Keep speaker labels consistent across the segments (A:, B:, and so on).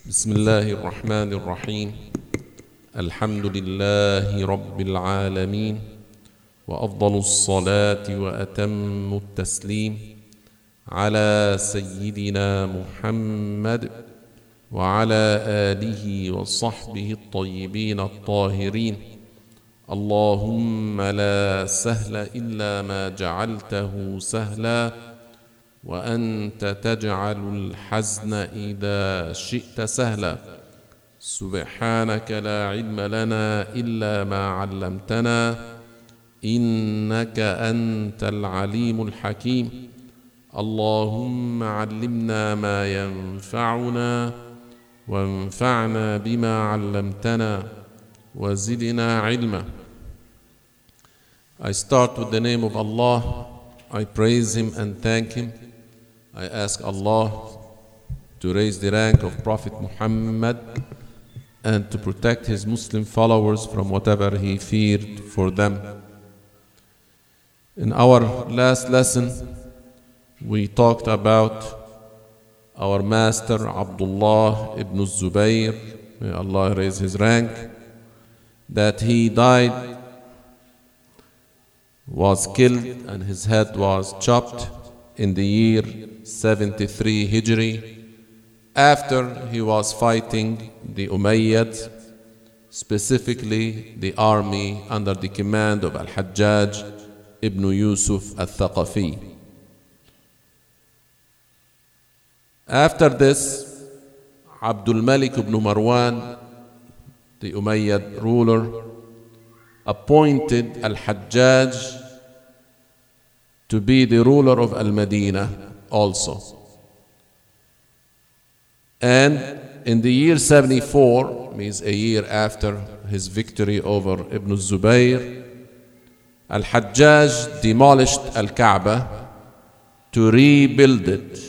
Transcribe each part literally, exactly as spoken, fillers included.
A: بسم الله الرحمن الرحيم. الحمد لله رب العالمين، وأفضل الصلاة وأتم التسليم على سيدنا محمد وعلى آله وصحبه الطيبين الطاهرين. اللهم لا سهل إلا ما جعلته سهلا، وأنت تجعل الحزن إذا شئت سهلا. سبحانك لا علم لنا إلا ما علمتنا، إنك أنت العليم الحكيم. اللهم علمنا ما ينفعنا، وانفعنا بما علمتنا، وزدنا علما. I start with the name of Allah. I praise Him and thank Him. I ask Allah to raise the rank of Prophet Muhammad and to protect his Muslim followers from whatever he feared for them. In our last lesson, we talked about our master Abdullah ibn Zubayr, may Allah raise his rank, that he died, was killed, and his head was chopped in the year seventy-three Hijri, after he was fighting the Umayyads, specifically the army under the command of Al-Hajjaj ibn Yusuf al-Thaqafi. After this, Abdul Malik ibn Marwan, the Umayyad ruler, appointed Al-Hajjaj to be the ruler of Al-Madinah also. And in the year seventy-four, means a year after his victory over Ibn Zubayr, Al-Hajjaj demolished Al-Kaaba to rebuild it.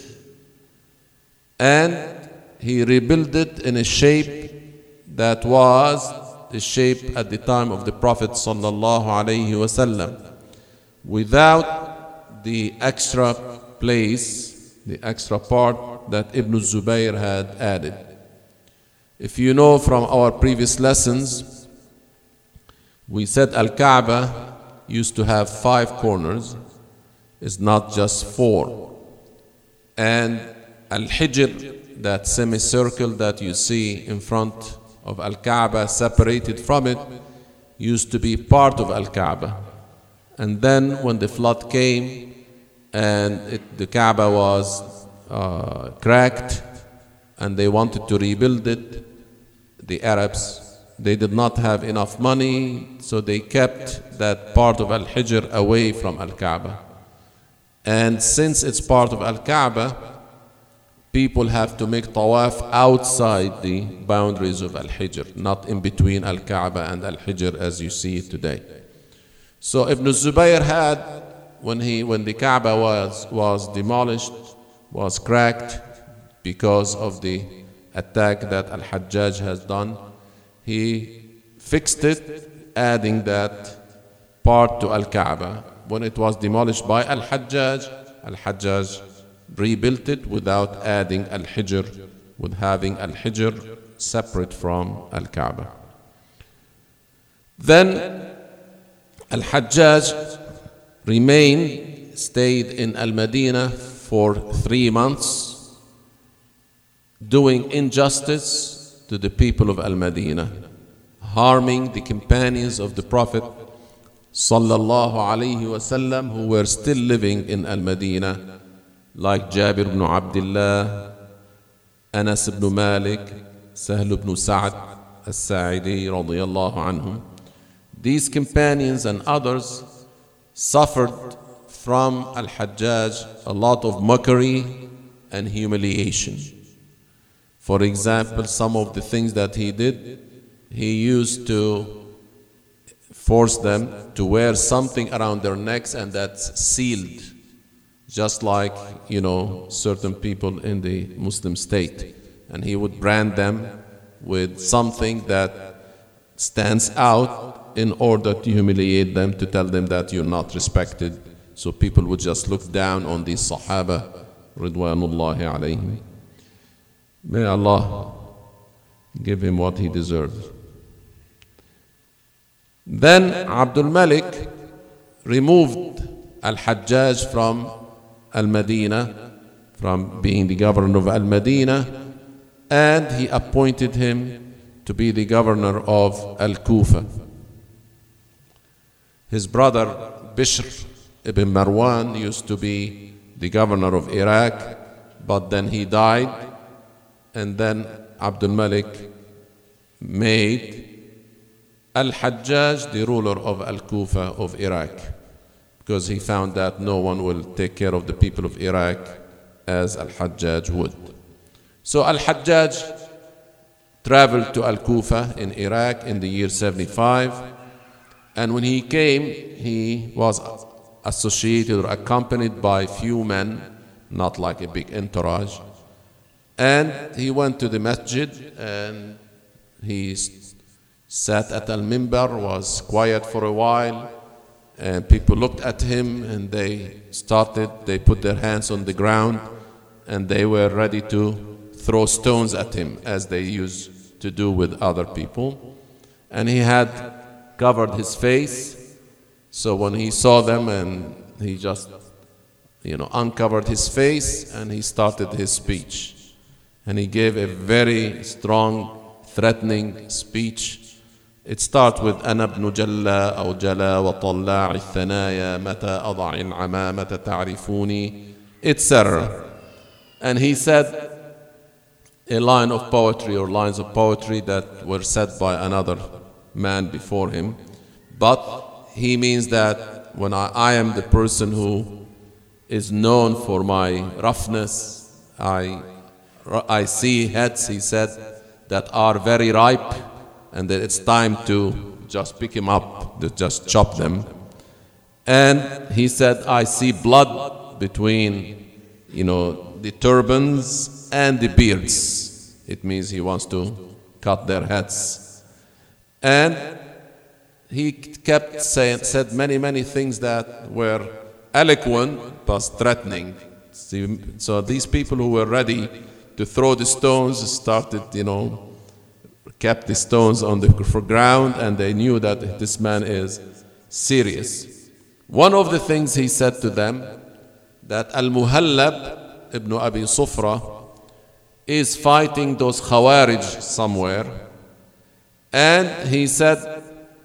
A: And he rebuilt it in a shape that was the shape at the time of the Prophet sallallahu alaihi wasallam, without the extra place, the extra part that Ibn Zubayr had added. If you know from our previous lessons, we said Al-Kaaba used to have five corners. It's not just four. And Al-Hijr, that semicircle that you see in front of Al-Kaaba, separated from it, used to be part of Al-Kaaba. And then when the flood came and it, the Kaaba was uh, cracked and they wanted to rebuild it, the Arabs, they did not have enough money, so they kept that part of Al-Hijr away from Al-Kaaba. And since it's part of Al-Kaaba, people have to make tawaf outside the boundaries of Al-Hijr, not in between Al-Kaaba and Al-Hijr as you see it today. So Ibn Zubayr had, when he when the Kaaba was was demolished, was cracked because of the attack that Al-Hajjaj has done, he fixed it, adding that part to Al-Kaaba. When it was demolished by Al-Hajjaj, Al-Hajjaj rebuilt it without adding Al-Hijr, with having Al-Hijr separate from Al-Kaaba. Then Al-Hajjaj remained, stayed in Al-Madinah for three months, doing injustice to the people of Al-Madinah, harming the companions of the Prophet sallallahu alaihi wasallam who were still living in Al-Madinah, like Jabir ibn Abdullah, Anas ibn Malik, Sahl ibn Sa'd al-Sa'idi radiyallahu anhum. These companions and others suffered from Al-Hajjaj a lot of mockery and humiliation. For example, some of the things that he did, he used to force them to wear something around their necks, and that's sealed, just like, you know, certain people in the Muslim state. And he would brand them with something that stands out in order to humiliate them, to tell them that you're not respected. So people would just look down on these Sahaba, Ridwanullahi alayhim. May Allah give him what he deserves. Then Abdul Malik removed Al-Hajjaj from Al-Madinah, from being the governor of Al-Madinah, and he appointed him to be the governor of Al-Kufa. His brother Bishr ibn Marwan used to be the governor of Iraq, but then he died, and then Abdul Malik made Al-Hajjaj the ruler of Al-Kufa of Iraq, because he found that no one will take care of the people of Iraq as Al-Hajjaj would. So Al-Hajjaj traveled to Al-Kufa in Iraq in the year seventy-five, and when he came, he was associated or accompanied by few men, not like a big entourage. And he went to the masjid and he sat at al-mimbar, was quiet for a while, and people looked at him and they started, they put their hands on the ground and they were ready to throw stones at him as they used to do with other people. And he had covered his face, so when he saw them, and he just, you know, uncovered his face and he started his speech. And he gave a very strong, threatening speech. It starts with أنا ابن جلا أو جلا وطلاع الثنايا متى أضع العمامة تعرفوني, et cetera. And he said a line of poetry or lines of poetry that were said by another man before him. But he means that when I, I am the person who is known for my roughness, I, I see heads, he said, that are very ripe, and that it's time to just pick him up, to just chop them. And he said, I see blood between, you know, the turbans and the beards. It means he wants to cut their heads. And he kept saying, said many, many things that were eloquent but threatening. So these people who were ready to throw the stones started, you know, kept the stones on the ground, and they knew that this man is serious. One of the things he said to them, that Al-Muhallab ibn Abi Sufra is fighting those Khawarij somewhere, and he said,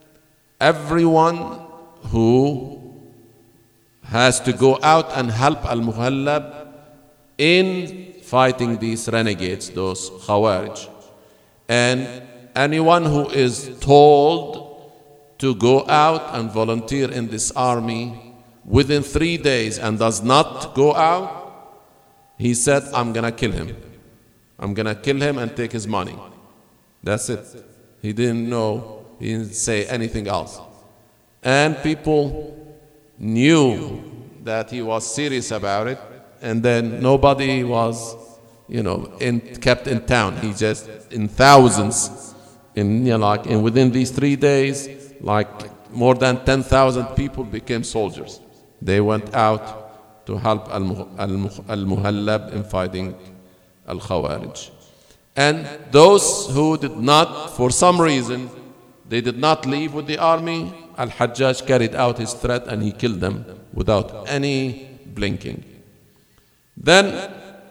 A: everyone who has to go out and help Al-Muhallab in fighting these renegades, those Khawarij. And anyone who is told to go out and volunteer in this army within three days and does not go out, he said, I'm going to kill him. I'm going to kill him and take his money. That's it. He didn't know, he didn't say anything else. And people knew that he was serious about it, and then nobody was, you know, in, kept in town. He just, in thousands, in, you know, like, in within these three days, like more than ten thousand people became soldiers. They went out to help Al-Muhallab in fighting Al-Khawarij. And those who did not, for some reason, they did not leave with the army, Al-Hajjaj carried out his threat and he killed them without any blinking. Then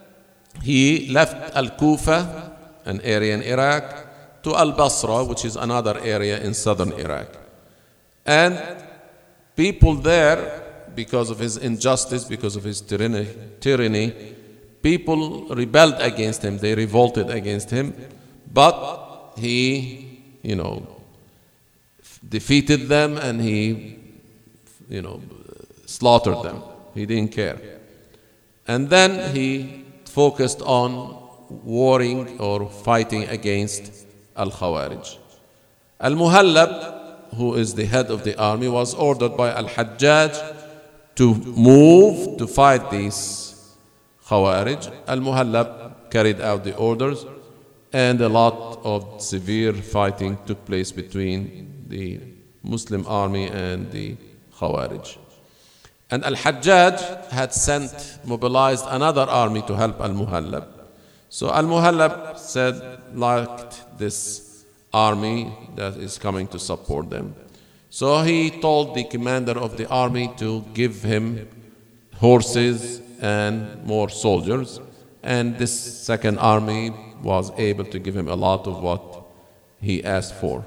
A: he left Al-Kufa, an area in Iraq, to Al-Basra, which is another area in southern Iraq. And people there, because of his injustice, because of his tyranny, tyranny, people rebelled against him, they revolted against him, but he, you know, defeated them and he, you know, slaughtered them. He didn't care. And then he focused on warring or fighting against Al-Khawarij. Al-Muhallab, who is the head of the army, was ordered by Al-Hajjaj to move to fight these Khawarij. Al-Muhallab carried out the orders, and a lot of severe fighting took place between the Muslim army and the Khawarij. And Al-Hajjaj had sent, mobilized another army to help Al-Muhallab. So Al-Muhallab said, liked this army that is coming to support them. So he told the commander of the army to give him horses and more soldiers. And this second army was able to give him a lot of what he asked for.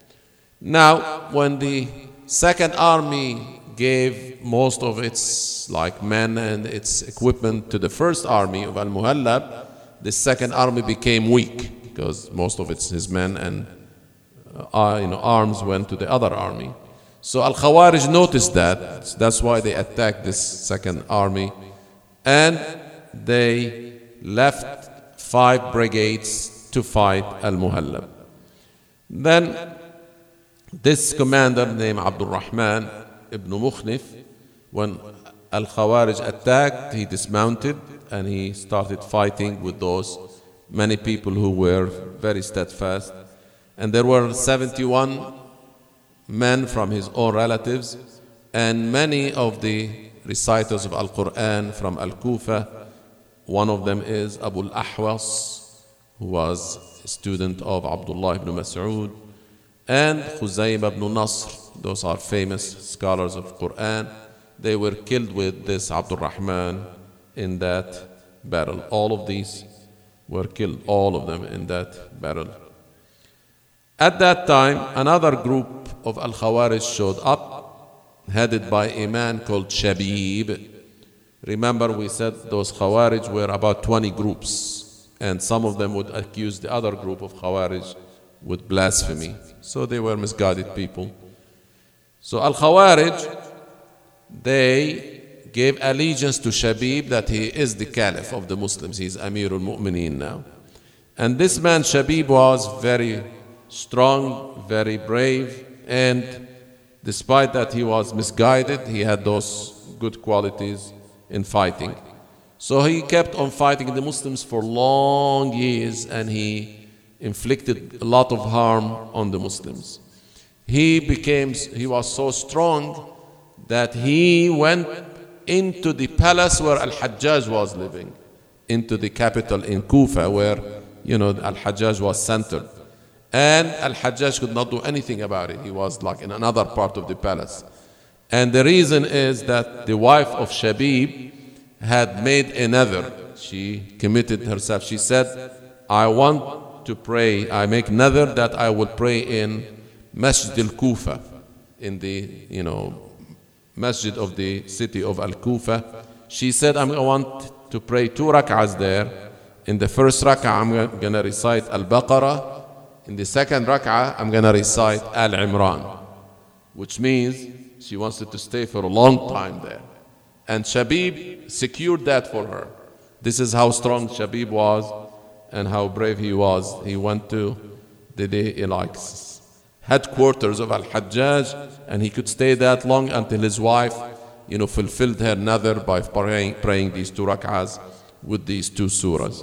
A: Now, when the second army gave most of its like men and its equipment to the first army of Al-Muhallab, the second army became weak because most of its his men and uh, you know, arms went to the other army. So Al-Khawarij noticed that. That's why they attacked this second army, and they left five brigades to fight Al-Muhallab. Then this commander named Abdul Rahman ibn Mukhnif, when Al-Khawarij attacked, he dismounted and he started fighting with those many people who were very steadfast. And there were seventy-one men from his own relatives and many of the reciters of Al-Quran from Al-Kufa. One of them is Abu al-Ahwas, who was a student of Abdullah ibn Mas'ud, and Khuzayb ibn Nasr. Those are famous scholars of Quran. They were killed with this Abdul Rahman in that battle. All of these were killed, all of them in that battle. At that time, another group of Al-Khawarij showed up, headed by a man called Shabib. Remember, we said those Khawarij were about twenty groups, and some of them would accuse the other group of Khawarij with blasphemy. So they were misguided people. So Al-Khawarij, they gave allegiance to Shabib, that he is the caliph of the Muslims. He's Amir al-Mu'mineen now. And this man Shabib was very strong, very brave, and despite that he was misguided, he had those good qualities in fighting. So he kept on fighting the Muslims for long years, and he inflicted a lot of harm on the Muslims. He became, he was so strong that he went into the palace where Al-Hajjaj was living, into the capital in Kufa, where, you know, Al-Hajjaj was centered. And Al-Hajjaj could not do anything about it. He was like in another part of the palace. And the reason is that the wife of Shabib had made a nether. She committed herself. She said, I want to pray, I make nether that I will pray in Masjid al-Kufa, in the, you know, masjid of the city of Al-Kufa. She said, I want to pray two rak'ahs there. In the first rak'ah, I'm going to recite Al-Baqarah. In the second rak'ah, I'm going to recite Al-Imran, which means she wanted to stay for a long time there. And Shabib secured that for her. This is how strong Shabib was and how brave he was. He went to the, the like, headquarters of Al-Hajjaj, and he could stay that long until his wife, you know, fulfilled her nether by praying, praying these two rak'ahs with these two surahs.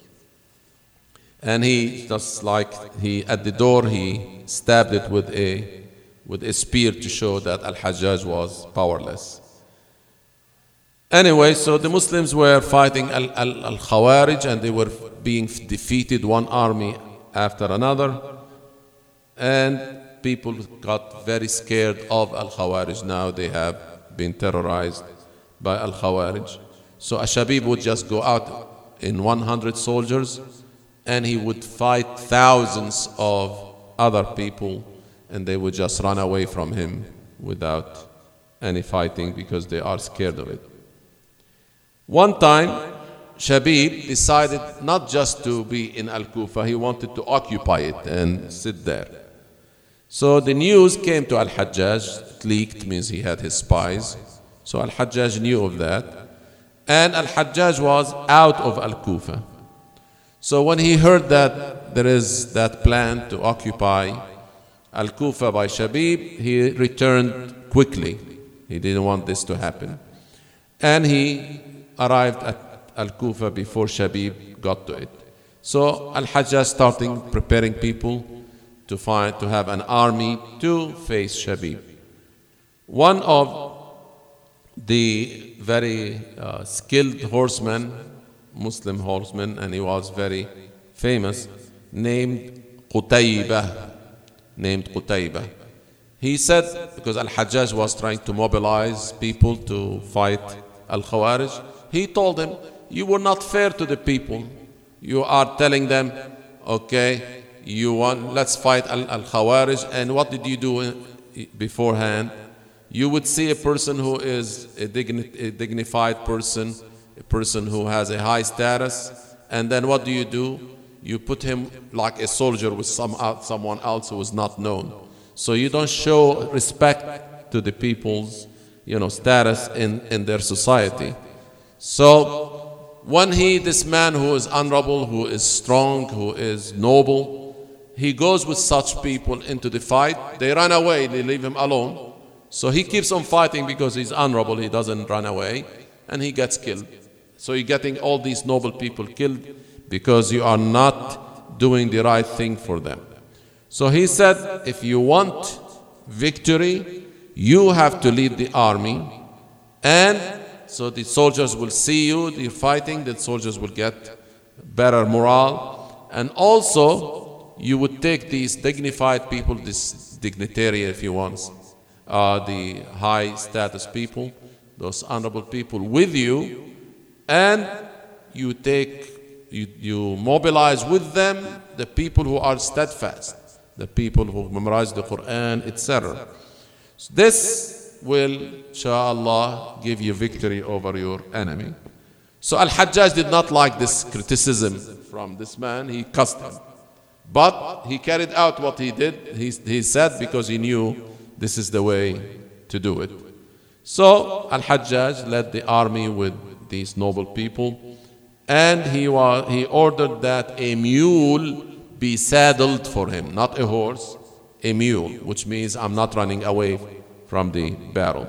A: And he just like he at the door he stabbed it with a with a spear to show that Al-Hajjaj was powerless. Anyway, so the Muslims were fighting Al-Khawarij, and they were being defeated, one army after another. And people got very scared of Al-Khawarij. Now they have been terrorized by Al-Khawarij. So Ashabib would just go out in one hundred soldiers, and he would fight thousands of other people, and they would just run away from him without any fighting because they are scared of it. One time, Shabib decided not just to be in Al-Kufa, he wanted to occupy it and sit there. So the news came to Al-Hajjaj. It leaked, means he had his spies. So Al-Hajjaj knew of that. And Al-Hajjaj was out of Al-Kufa. So when he heard that there is that plan to occupy Al-Kufa by Shabib, he returned quickly. He didn't want this to happen. And he arrived at Al-Kufa before Shabib got to it. So Al-Hajjaj started preparing people to find, to have an army to face Shabib. One of the very uh, skilled horsemen Muslim horseman, and he was very famous, named Qutaybah. Named Qutaybah. He said, because Al-Hajjaj was trying to mobilize people to fight Al-Khawarij, he told them, you were not fair to the people. You are telling them, okay, you want, let's fight Al-Khawarij, and what did you do beforehand? You would see a person who is a, digni a dignified person, a person who has a high status, and then what do you do? You put him like a soldier with some, uh, someone else who is not known. So you don't show respect to the people's, you know, status in, in their society. So when he, this man who is honorable, who is strong, who is noble, he goes with such people into the fight, they run away, they leave him alone. So he keeps on fighting because he's honorable, he doesn't run away, and he gets killed. So you're getting all these noble people killed because you are not doing the right thing for them. So he said, if you want victory, you have to lead the army, and so the soldiers will see you, you're fighting, the soldiers will get better morale, and also you would take these dignified people, this dignitary if you want, uh, the high status people, those honorable people with you, and you take, you, you mobilize with them the people who are steadfast, the people who memorize the Quran, et cetera. So this will, inshallah, give you victory over your enemy. So Al-Hajjaj did not like this criticism from this man. He cussed him. But he carried out what he did. He, he said because he knew this is the way to do it. So Al-Hajjaj led the army with these noble people, and he, was, he ordered that a mule be saddled for him, not a horse, a mule, which means I'm not running away from the battle.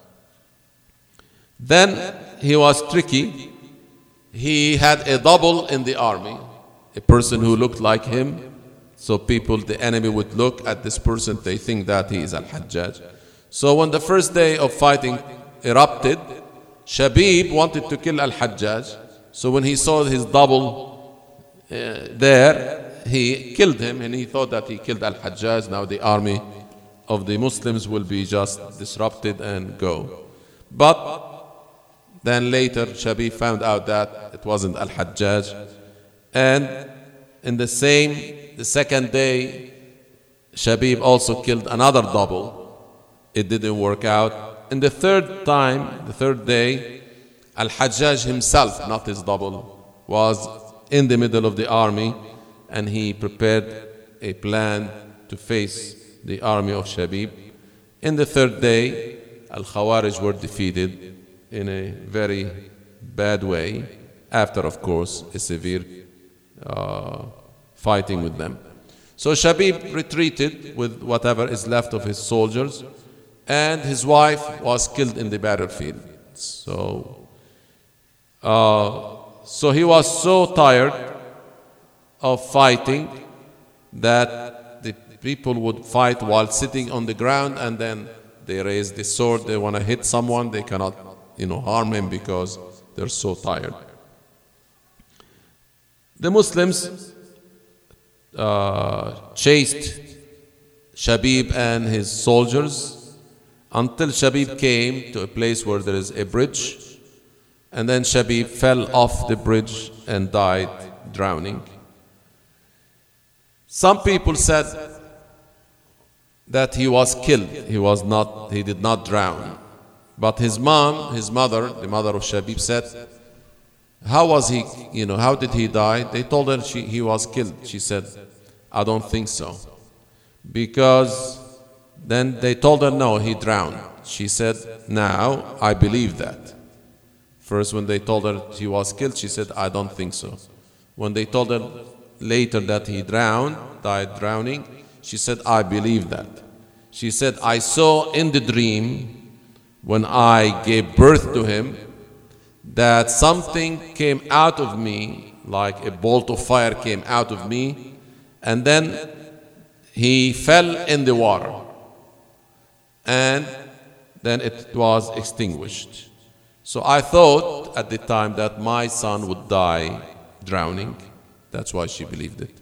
A: Then he was tricky. He had a double in the army, a person who looked like him. So people, the enemy would look at this person, they think that he is Al-Hajjaj. So when the first day of fighting erupted, Shabib wanted to kill Al-Hajjaj. So when he saw his double uh, there, he killed him, and he thought that he killed Al-Hajjaj. Now the army of the Muslims will be just disrupted and go. But then later Shabib found out that it wasn't Al-Hajjaj. And in the same, the second day, Shabib also killed another double. It didn't work out. And the third time, the third day, Al-Hajjaj himself, not his double, was in the middle of the army, and he prepared a plan to face the army of Shabib. In the third day, Al-Khawarij were defeated in a very bad way, after, of course, a severe uh, fighting with them. So Shabib retreated with whatever is left of his soldiers, and his wife was killed in the battlefield. So, uh, so he was so tired of fighting that the people would fight while sitting on the ground, and then they raise the sword, they want to hit someone, they cannot, you know, harm him because they're so tired. The Muslims uh, chased Shabib and his soldiers until Shabib came to a place where there is a bridge, and then Shabib fell off the bridge and died drowning. Some people said that he was killed. He was not, he did not drown. But his mom, his mother, the mother of Shabib said, how was he, you know, how did he die? They told her she, he was killed. She said, I don't think so. Because then they told her, no, he drowned. She said, now I believe that. First, when they told her he was killed, she said, I don't think so. When they told her later that he drowned, died drowning, she said, I believe that. She said, I saw in the dream, when I gave birth to him, that something came out of me, like a bolt of fire came out of me, and then he fell in the water, and then it was extinguished. So I thought at the time that my son would die drowning. That's why she believed it.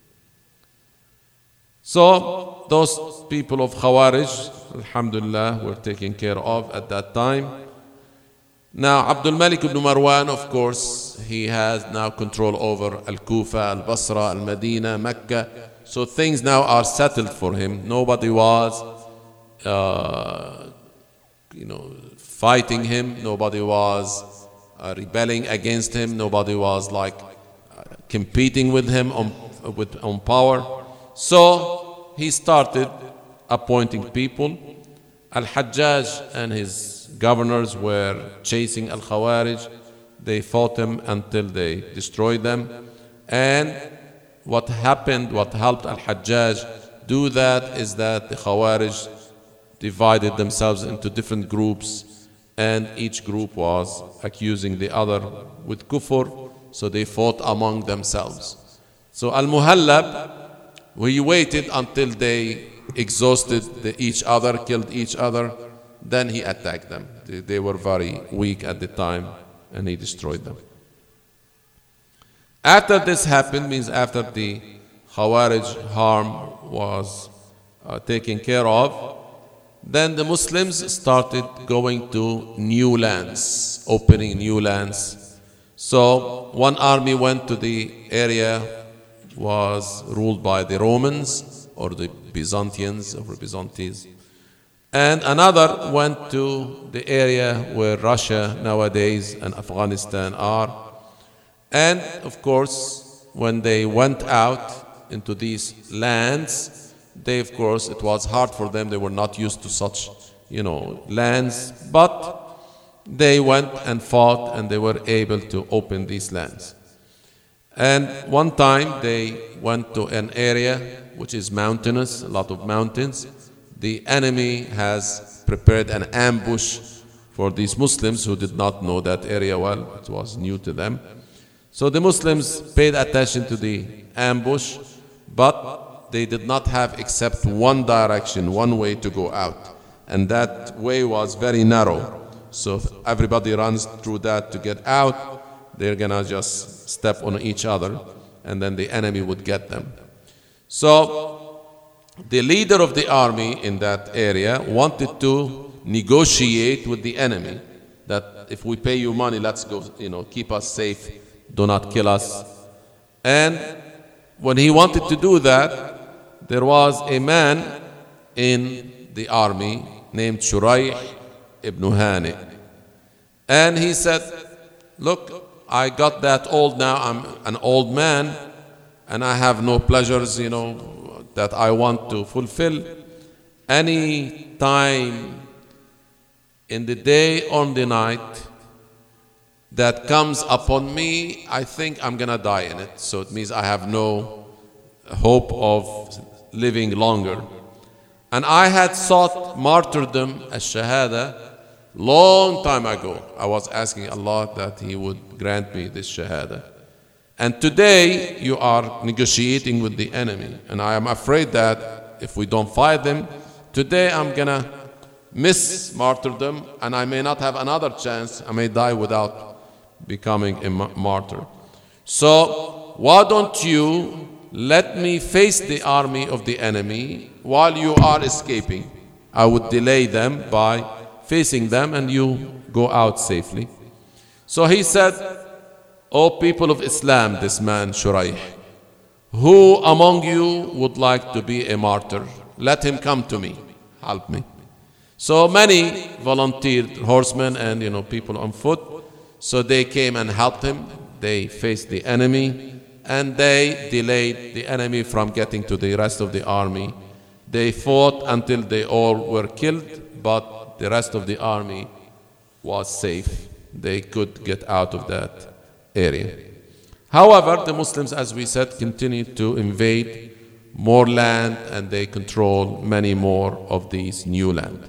A: So those people of Khawarij, alhamdulillah, were taken care of at that time. Now Abdul Malik ibn Marwan, of course, he has now control over Al-Kufa, Al-Basra, Al-Madinah, Mecca. So things now are settled for him. Nobody was, uh, you know, fighting him. Nobody was uh, rebelling against him. Nobody was like uh, competing with him on, with, on power. So he started appointing people. Al-Hajjaj and his governors were chasing Al-Khawarij. They fought them until they destroyed them. And what happened, what helped Al-Hajjaj do that is that the Khawarij divided themselves into different groups, and each group was accusing the other with kufr, so they fought among themselves. So Al-Muhallab, we waited until they exhausted the, each other, killed each other, then he attacked them. They, they were very weak at the time, and he destroyed them. After this happened, means after the Khawarij harm was uh, taken care of, then the Muslims started going to new lands, opening new lands. So one army went to the area was ruled by the Romans or the Byzantines or Byzantines, and another went to the area where Russia nowadays and Afghanistan are. And of course, when they went out into these lands, they, of course, it was hard for them. They were not used to such, you know, lands, but they went and fought, and they were able to open these lands. And one time they went to an area which is mountainous, a lot of mountains. The enemy has prepared an ambush for these Muslims who did not know that area well. It was new to them. So the Muslims paid attention to the ambush, but they did not have except one direction, one way to go out. And that way was very narrow. So if everybody runs through that to get out, they're gonna just step on each other, and then the enemy would get them. So the leader of the army in that area wanted to negotiate with the enemy that if we pay you money, let's go, you know, keep us safe, do not kill us. And when he wanted to do that, there was a man in the army named Shuraih ibn Hani. And he said, look, I got that old now, I'm an old man, and I have no pleasures, you know, that I want to fulfill. Any time in the day or the night that comes upon me, I think I'm gonna die in it. So it means I have no hope of living longer. And I had sought martyrdom as shahada long time ago. I was asking Allah that He would grant me this shahada. And today you are negotiating with the enemy, and I am afraid that if we don't fight them, today I'm gonna miss martyrdom, and I may not have another chance. I may die without becoming a martyr. So why don't you let me face the army of the enemy while you are escaping? I would delay them by facing them, and you go out safely. So he said, O people of Islam, this man Shuraih, who among you would like to be a martyr? Let him come to me, help me. So many volunteered, horsemen and, you know, people on foot. So they came and helped him. They faced the enemy, and they delayed the enemy from getting to the rest of the army. They fought until they all were killed, but the rest of the army was safe. They could get out of that area. However, the Muslims, as we said, continued to invade more land, and they control many more of these new land.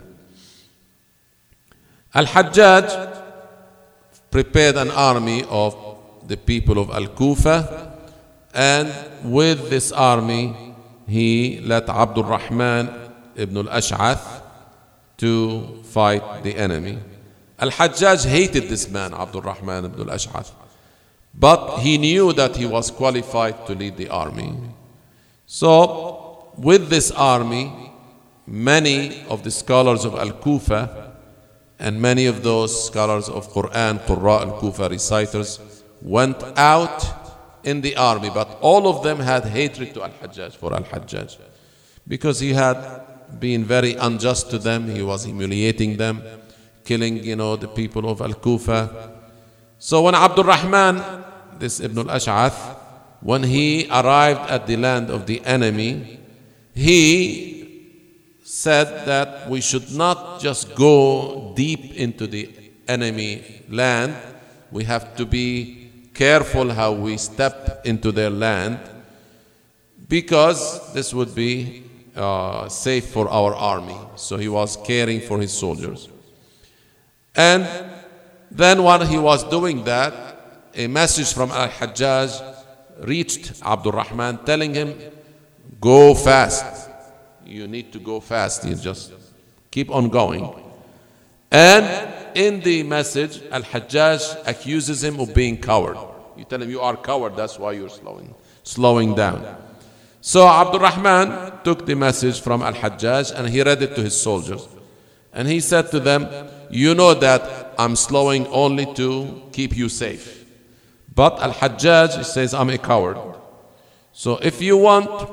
A: Al-Hajjaj prepared an army of the people of Al-Kufa, and with this army he let Abdul Rahman ibn al-Ash'ath to fight the enemy. Al-Hajjaj hated this man, Abdul Rahman ibn al-Ash'ath, but he knew that he was qualified to lead the army. So, with this army, many of the scholars of Al-Kufa and many of those scholars of Quran, Qurra Al-Kufa reciters, went out in the army, but all of them had hatred to Al-Hajjaj, for Al-Hajjaj, because he had been very unjust to them. He was humiliating them, killing, you know, the people of Al-Kufa. So when Abdul Rahman, this Ibn al-Ash'ath, when he arrived at the land of the enemy, he said that we should not just go deep into the enemy land. We have to be careful how we step into their land, because this would be uh, safe for our army. So he was caring for his soldiers. And then while he was doing that, a message from Al-Hajjaj reached Abdul Rahman telling him, go fast. You need to go fast. You just keep on going. And in the message, Al-Hajjaj accuses him of being coward. You tell him you are coward, that's why you're slowing, slowing down. So Abdul Rahman took the message from Al-Hajjaj and he read it to his soldiers. And he said to them, you know that I'm slowing only to keep you safe. But Al-Hajjaj says I'm a coward. So if you want,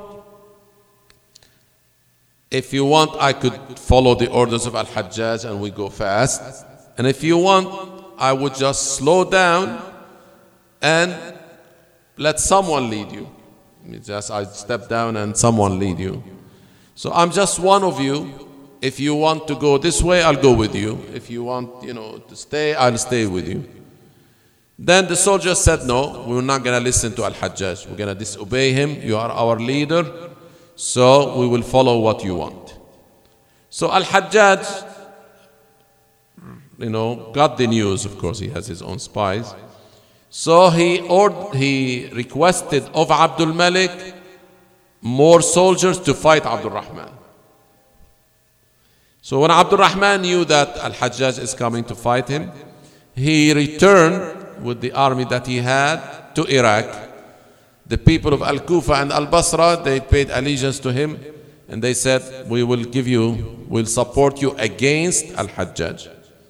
A: if you want, I could follow the orders of Al-Hajjaj and we go fast. And if you want, I would just slow down and let someone lead you. Just I step down and someone lead you. So I'm just one of you. If you want to go this way, I'll go with you. If you want, you know, to stay, I'll stay with you. Then the soldiers said, no, we're not going to listen to Al-Hajjaj. We're going to disobey him. You are our leader, so we will follow what you want. So Al-Hajjaj, you know, got the news. Of course, he has his own spies. So he ordered, he requested of Abdul Malik more soldiers to fight Abdul Rahman. So when Abdul Rahman knew that Al-Hajjaj is coming to fight him, he returned with the army that he had to Iraq. The people of Al-Kufa and Al-Basra, they paid allegiance to him and they said, we will give you, we'll support you against Al-Hajjaj.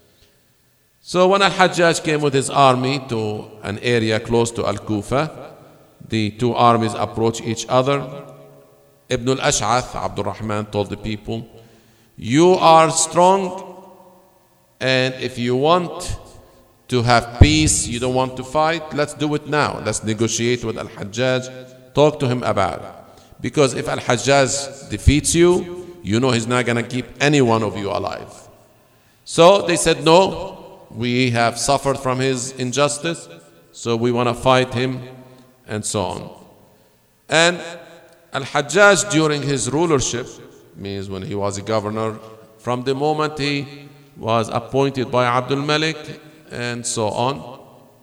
A: So when Al-Hajjaj came with his army to an area close to Al-Kufa, the two armies approached each other. Ibn al-Ash'ath, Abdul Rahman, told the people, you are strong, and if you want to have peace, you don't want to fight, let's do it now. Let's negotiate with Al-Hajjaj, talk to him about it. Because if Al-Hajjaj defeats you, you know he's not going to keep any one of you alive. So they said, no, we have suffered from his injustice, so we want to fight him, and so on. And Al-Hajjaj, during his rulership, means when he was a governor, from the moment he was appointed by Abdul Malik and so on,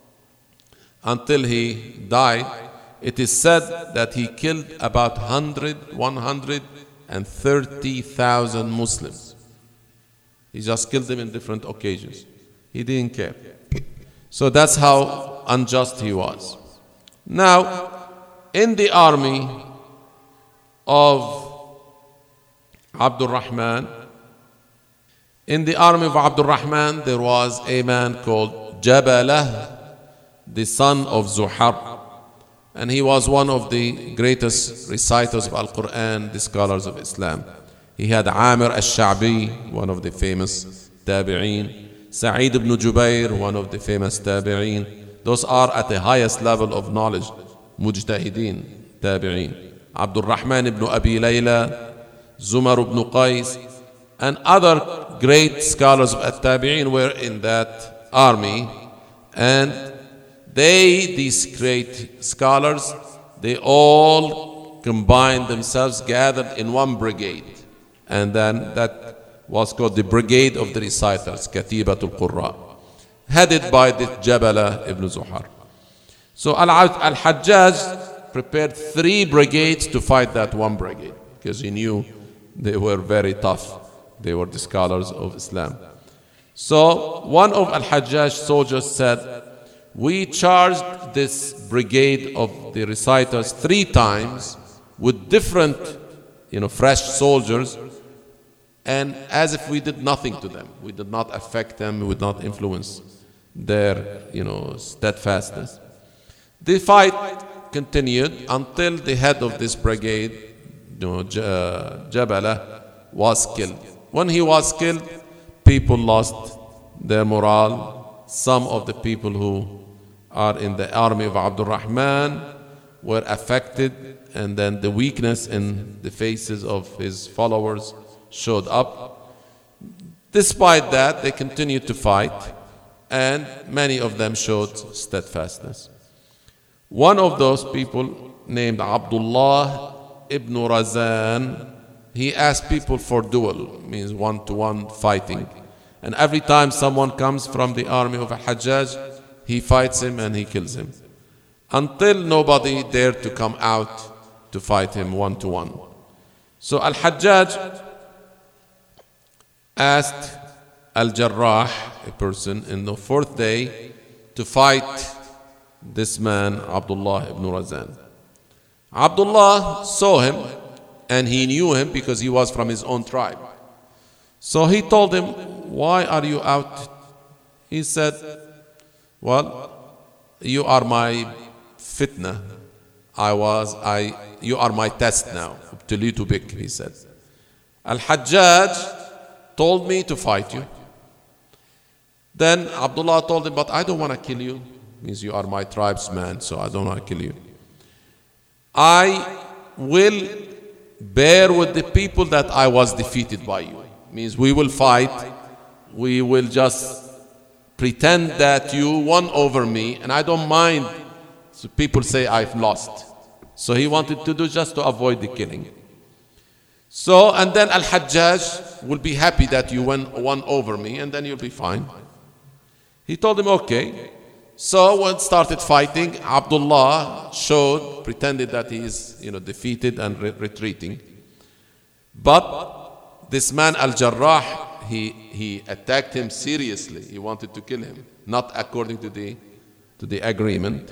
A: until he died, it is said that he killed about one hundred thirty thousand Muslims. He just killed them in different occasions. He didn't care. So that's how unjust he was. Now, in the army of Abdul Rahman, in the army of Abdul Rahman, there was a man called Jabalah, the son of Zuhar. And he was one of the greatest reciters of Al-Quran, the scholars of Islam. He had Amir al-Sha'bi, one of the famous tabi'een. Sa'id ibn Jubair, one of the famous tabi'een. Those are at the highest level of knowledge. Mujtahideen, tabi'een. Abdul Rahman ibn Abi Layla, Zumar ibn Qais, and other great scholars of At-Tabi'in were in that army. And they, these great scholars, they all combined themselves, gathered in one brigade. And then that was called the Brigade of the Reciters, Katibatul Qurra, headed by the Jabalah ibn Zuhar. So Al-Hajjaj prepared three brigades to fight that one brigade, because he knew they were very tough. They were the scholars of Islam. So one of Al-Hajjaj soldiers said, we charged this brigade of the reciters three times with different, you know, fresh soldiers, and as if we did nothing to them. We did not affect them, we did not influence their, you know, steadfastness. The fight continued until the head of this brigade, you know, Jabala, was killed. When he was killed, people lost their morale. Some of the people who are in the army of Abdul Rahman were affected, and then the weakness in the faces of his followers showed up. Despite that, they continued to fight, and many of them showed steadfastness. One of those people, named Abdullah ibn Razan, he asked people for duel, means one-to-one fighting. And every time someone comes from the army of Al-Hajjaj, he fights him and he kills him, until nobody dared to come out to fight him one-to-one. So Al-Hajjaj asked Al-Jarrah, a person, in the fourth day to fight this man, Abdullah ibn Razan. Abdullah saw him and he knew him because he was from his own tribe. So he told him, why are you out? He said, well, you are my fitna. I was, I, you are my test now. Ubtulitu bik, he said. Al-Hajjaj told me to fight you. Then Abdullah told him, but I don't want to kill you. Means you are my tribesman, so I don't want to kill you. I will bear with the people that I was defeated by you. Means we will fight. We will just pretend that you won over me, and I don't mind. So people say I've lost. So he wanted to do just to avoid the killing. So, and then Al-Hajjaj will be happy that you won, won over me, and then you'll be fine. He told him, okay. So when started fighting, Abdullah showed, pretended that he is, you know, defeated and re retreating. But this man Al-Jarrah, he, he attacked him seriously. He wanted to kill him, not according to the, to the agreement.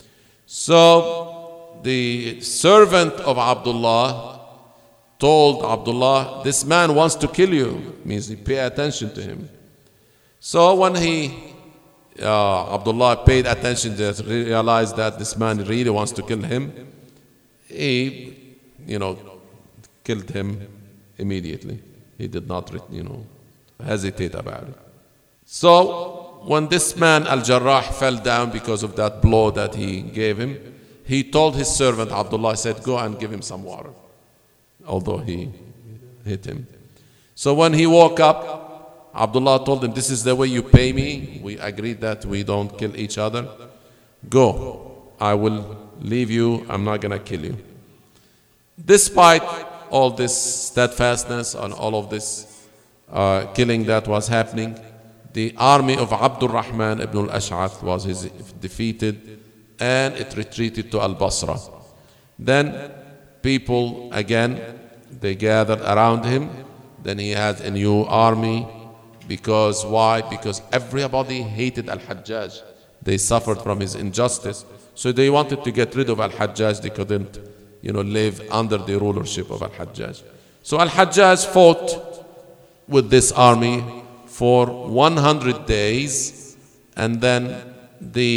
A: So the servant of Abdullah told Abdullah, this man wants to kill you, means he pay attention to him. So when he Uh, Abdullah paid attention to it, realized that this man really wants to kill him. He, you know, killed him immediately. He did not, you know, hesitate about it. So when this man Al-Jarrah fell down because of that blow that he gave him, he told his servant Abdullah, said, go and give him some water, although he hit him. So when he woke up, Abdullah told him, this is the way you pay me. We agreed that we don't kill each other. Go. I will leave you. I'm not going to kill you. Despite all this steadfastness and all of this uh, killing that was happening, the army of Abdul Rahman ibn al-Ash'ath was his defeated, and it retreated to Al-Basra. Then people, again, they gathered around him. Then he had a new army. Because why? Because everybody hated Al-Hajjaj. They suffered from his injustice. So they wanted to get rid of Al-Hajjaj. They couldn't, you know, live under the rulership of Al-Hajjaj. So Al-Hajjaj fought with this army for one hundred days, and then the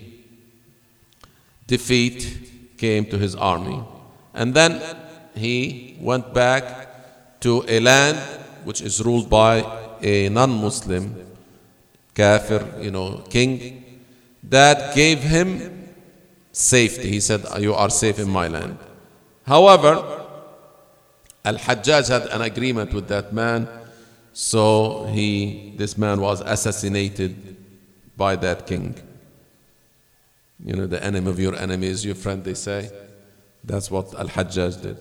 A: defeat came to his army. And then he went back to a land which is ruled by a non-Muslim kafir, you know, king, that gave him safety. He said, you are safe in my land. However, Al-Hajjaj had an agreement with that man, so he, this man was assassinated by that king. You know, the enemy of your enemy is your friend, they say. That's what Al-Hajjaj did.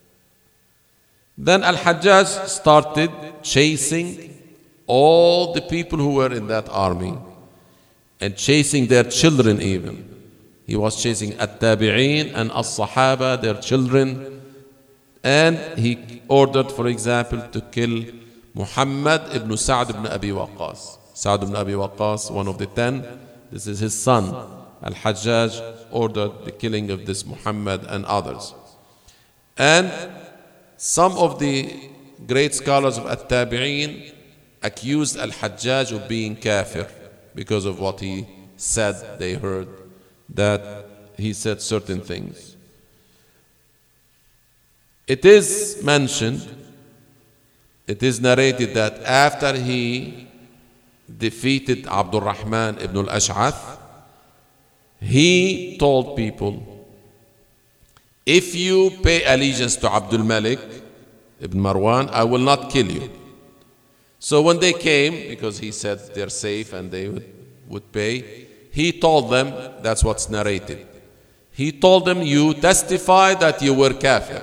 A: Then Al-Hajjaj started chasing all the people who were in that army, and chasing their children even. He was chasing At-Tabi'een and As-Sahaba, their children, and he ordered, for example, to kill Muhammad ibn Sa'd ibn Abi Waqqas. Sa'd ibn Abi Waqqas, one of the ten. This is his son. Al-Hajjaj ordered the killing of this Muhammad and others. And some of the great scholars of At-Tabi'een accused Al-Hajjaj of being kafir because of what he said. They heard that he said certain things. It is mentioned, it is narrated that after he defeated Abdul Rahman ibn al-Ash'ath, he told people, if you pay allegiance to Abdul Malik ibn Marwan, I will not kill you. So when they came, because he said they're safe and they would, would pay, he told them, that's what's narrated, he told them, you testify that you were kafir,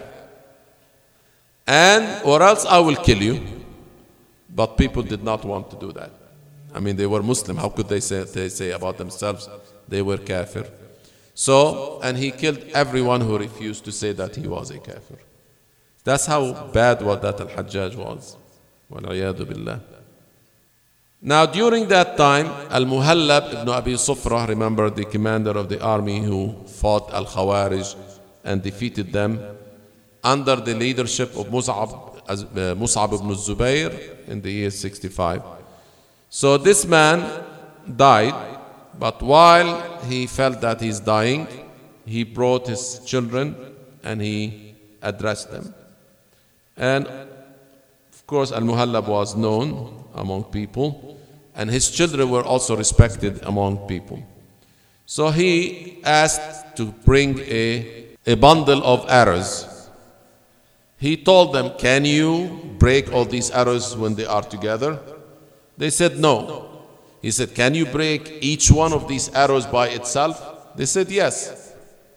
A: and or else I will kill you. But people did not want to do that. I mean, they were Muslim. How could they say, they say about themselves they were kafir? So, and he killed everyone who refused to say that he was a kafir. That's how bad what that Al-Hajjaj was. Wal-'iyadu billah. Now, during that time, Al-Muhallab ibn Abi Sufrah, remember the commander of the army who fought Al-Khawarij and defeated them under the leadership of Mus'ab, uh, Mus'ab ibn Zubayr in the year sixty-five. So this man died, but while he felt that he's dying, he brought his children and he addressed them. And of course, Al-Muhallab was known among people, and his children were also respected among people. So he asked to bring a, a bundle of arrows. He told them, can you break all these arrows when they are together? They said no. He said, can you break each one of these arrows by itself? They said yes.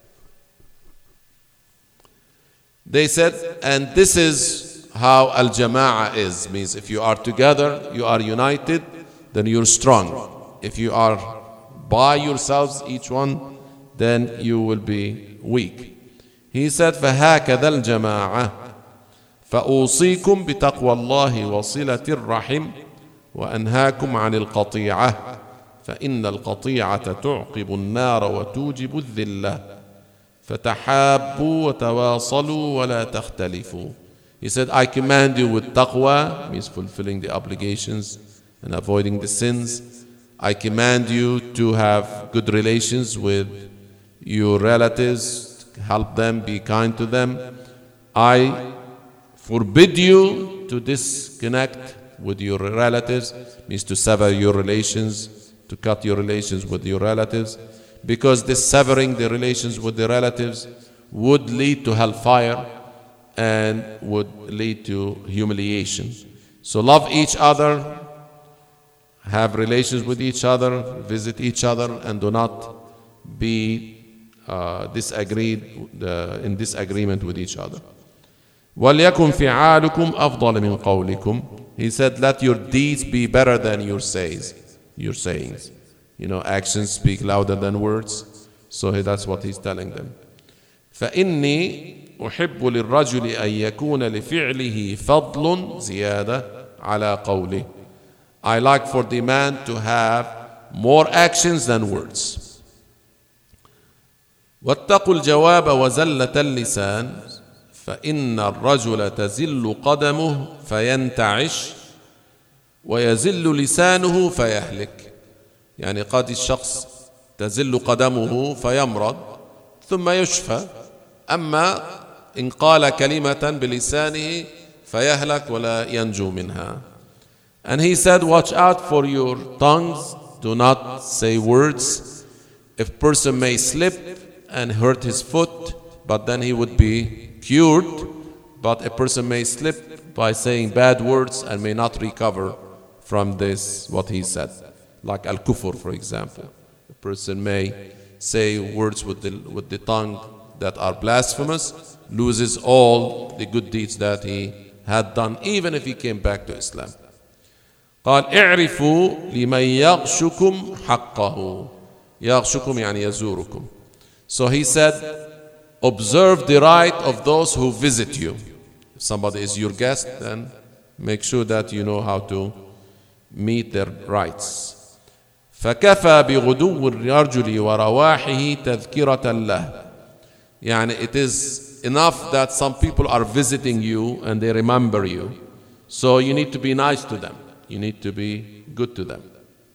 A: They said, and this is how al-jama'ah is, means if you are together, you are united, then you're strong. If you are by yourselves, each one, then you will be weak. He said, فَهَكَذَا الْجَمَاعَةِ فأوصيكم بتقوى الله وصلة الرحم وأنهاكم عن القطيعة فإن القطيعة تعقب النار وتوجب الذلة فتحابوا وتواصلوا ولا تختلفوا. He said, I command you with taqwa, means fulfilling the obligations and avoiding the sins. I command you to have good relations with your relatives, help them, be kind to them. I forbid you to disconnect with your relatives, means to sever your relations, to cut your relations with your relatives, because this severing the relations with the relatives would lead to hellfire and would lead to humiliation. So love each other, have relations with each other, visit each other, and do not be uh, disagreed uh, in disagreement with each other. وَلْيَكُنْ فِعَالُكُمْ أَفْضَلَ مِنْ قَوْلِكُمْ. He said, let your deeds be better than your says, your sayings. You know, actions speak louder than words. So that's what he's telling them. فَإِنِّي أُحِبُّ لِلرَّجُلِ أَن يَكُونَ لِفِعْلِهِ فَضْلٌ زِيَادَةً عَلَى قَوْلِهِ. I like for the man to have more actions than words. وَاتَّقُوا الْجَوَابَ وَزَلَّةَ اللِّسَانِ فإن الرجل تزل قدمه فينتعش ويزل لسانه فيهلك. يعني قد الشخص تزل قدمه فيمرض ثم يشفى، أما إن قال كلمة بلسانه فيهلك ولا ينجو منها. And he said, watch out for your tongues, do not say words. A person may slip and hurt his foot, but then he would be cured, but a person may slip by saying bad words and may not recover from this, what he said. Like al-kufr, for example. A person may say words with the, with the tongue that are blasphemous, loses all the good deeds that he had done, even if he came back to Islam. قال اعرفوا لمن يغشكم حقه. يغشكم يعني يزوركم. So he said, observe the right of those who visit you. If somebody is your guest, then make sure that you know how to meet their rights. فكفى بغدو الرجل ورواحه تذكرة له. يعني it is enough that some people are visiting you and they remember you. So you need to be nice to them. You need to be good to them.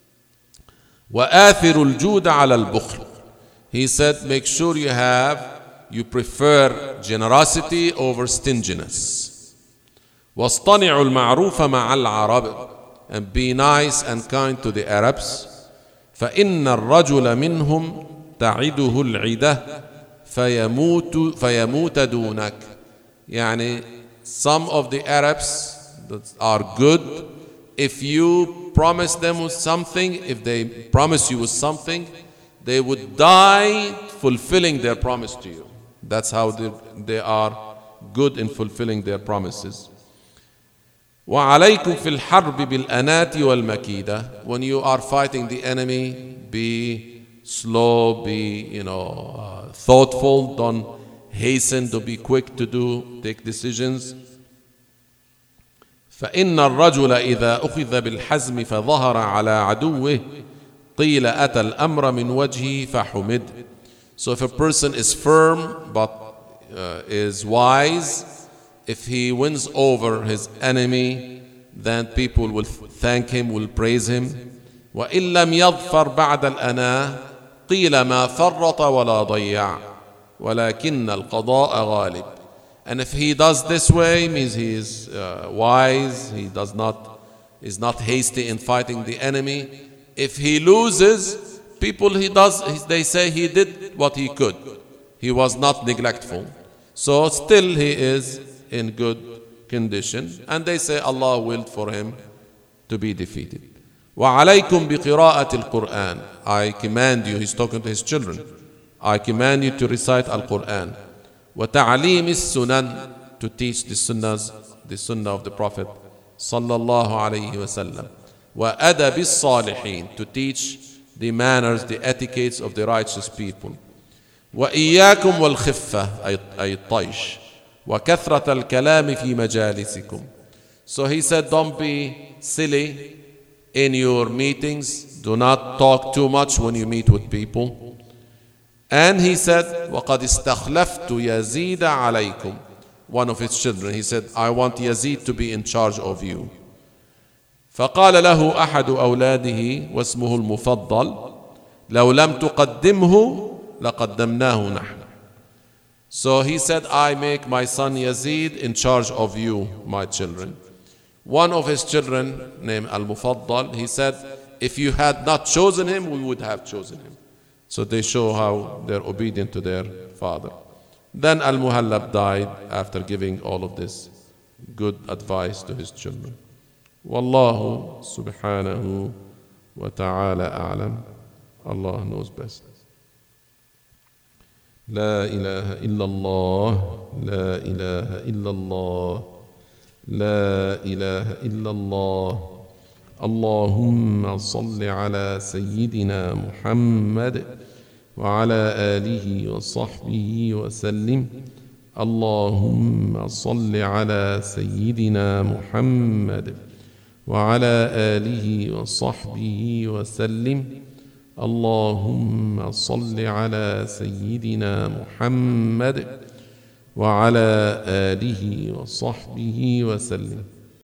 A: وآثر الجود على البخل. He said, make sure you have, you prefer generosity over stinginess. واصطنعوا المعروف مع العرب. And be nice and kind to the Arabs. فإن الرجل منهم تعده العدة فيموت فيموت دونك. يعني some of the Arabs that are good, if you promise them with something, if they promise you with something, they would die fulfilling their promise to you. That's how they, they are good in fulfilling their promises. وعليكم في الحرب بالأنات والمكيدة. When you are fighting the enemy, be slow, be you know uh, thoughtful. Don't hasten to be quick to do, take decisions. فإن الرجل إذا أخذ بالحزم فظهر على عدوه قيل أتى الأمر من وجهه فحمد. So if a person is firm but uh, is wise, if he wins over his enemy, then people will thank him, will praise him. وإن لم يظفر بعد الأنا قيل ما فرط ولا ضيع ولكن القضاء غالب. And if he does this way, means he is uh, wise, he does not, is not hasty in fighting the enemy. If he loses, people he does, they say he did what he could. He was not neglectful. So still he is in good condition. And they say Allah willed for him to be defeated. وَعَلَيْكُمْ بِقِرَاءَةِ الْقُرْآنِ. I command you, he's talking to his children, I command you to recite Al-Quran. وَتَعْلِيمِ السُّنَنِ. To teach the sunnahs, the sunnah of the Prophet sallallahu alayhi wasallam. وَأَدَبِ الصَّالِحِينَ. To teach the manners, the etiquettes of the righteous people. وَإِيَّاكُمْ وَالْخِفَّةِ أي الطَّيْشِ وَكَثْرَةَ الْكَلَامِ فِي مَجَالِسِكُمْ. So he said, don't be silly in your meetings. Do not talk too much when you meet with people. And he said, وَقَدْ اسْتَخْلَفْتُ يَزِيدَ عَلَيْكُمْ. One of his children, he said, I want Yazid to be in charge of you. فقال له أحد أولاده واسمه المفضل لو لم تقدمه لقدمناه نحن. So he said, I make my son Yazid in charge of you, my children. One of his children, named Al-Mufaddal, he said, if you had not chosen him, we would have chosen him. So they show how they're obedient to their father. Then Al-Muhallab died after giving all of this good advice to his children. Wallahu subhanahu wa ta'ala a'lam. Allah knows best. لا إله إلا الله لا إله إلا الله لا إله إلا الله اللهم صل على سيدنا محمد وعلى آله وصحبه وسلم اللهم صل على سيدنا محمد وعلى آله وصحبه وسلم اللهم صل على سيدنا محمد وعلى آله وصحبه وسلم.